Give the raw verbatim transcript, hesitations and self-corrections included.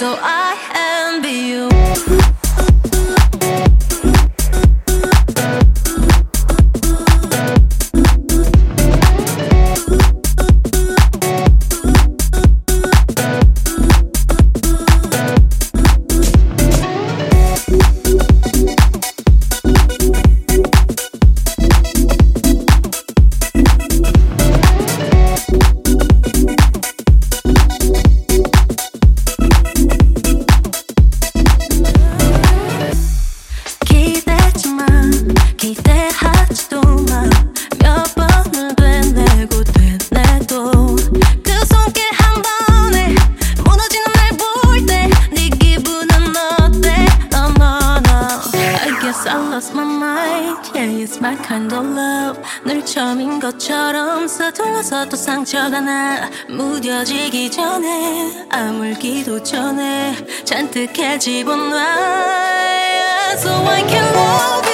So I envy you. 기대하지도 마. 몇 번을 되뇌고 되뇌도 그 손길 한 번에 무너지는 날 볼 때 네 기분은 어때? No, no, no. I guess I lost my mind. Yeah, it's my kind of love. 늘 처음인 것처럼 서툴러서도 상처가 나. 무뎌지기 전에 아물기도 전에 잔뜩 해집어놔. So I can love you.